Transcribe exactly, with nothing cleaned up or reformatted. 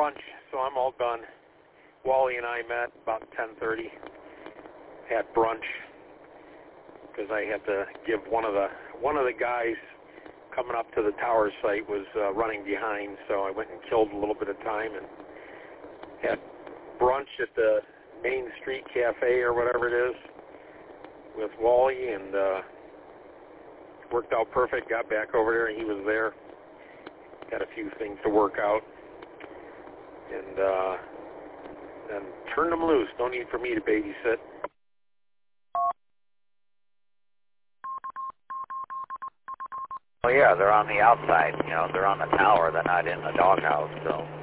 brunch, so I'm all done. Wally and I met about ten thirty, had brunch, because I had to give one of the one of the guys coming up to the tower site was uh, running behind, so I went and killed a little bit of time and had brunch at the Main Street Cafe or whatever it is with Wally, and uh, worked out perfect. Got back over there and he was there. Got a few things to work out, and uh, and turned them loose. No need for me to babysit. Oh yeah, they're on the outside. You know, they're on the tower. They're not in the doghouse. So.